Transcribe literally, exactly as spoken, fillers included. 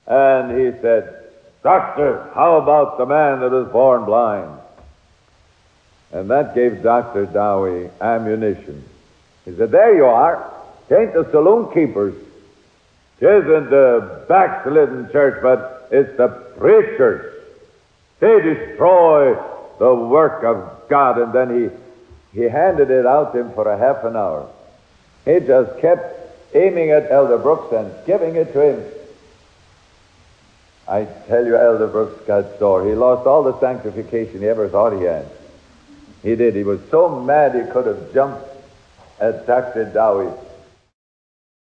And he said, "Doctor, how about the man that was born blind?" And that gave Doctor Dowie ammunition. He said, "There you are. It ain't the saloon keepers. It isn't the backslidden church, but it's the preachers. They destroy the work of God." And then he, he handed it out to him for a half an hour. He just kept aiming at Elder Brooks and giving it to him. I tell you, Elder Brooks got sore. He lost all the sanctification he ever thought he had. He did. He was so mad he could have jumped at Doctor Dowie.